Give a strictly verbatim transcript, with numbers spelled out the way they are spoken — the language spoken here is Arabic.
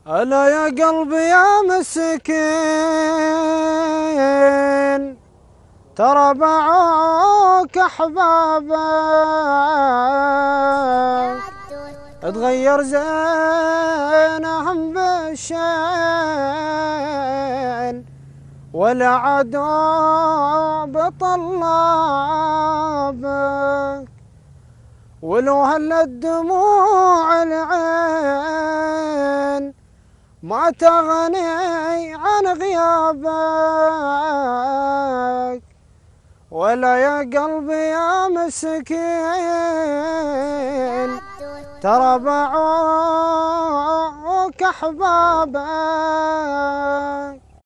ألا يا قلبي يا مسكين ترى باعوك أحبابك، تغير زينهم بالشين ولا عادوا بطلابك، ولو هلت دموع العين ما تغني عن غيابك. ولا يا قلبي يا مسكين ترى باعوك أحبابك.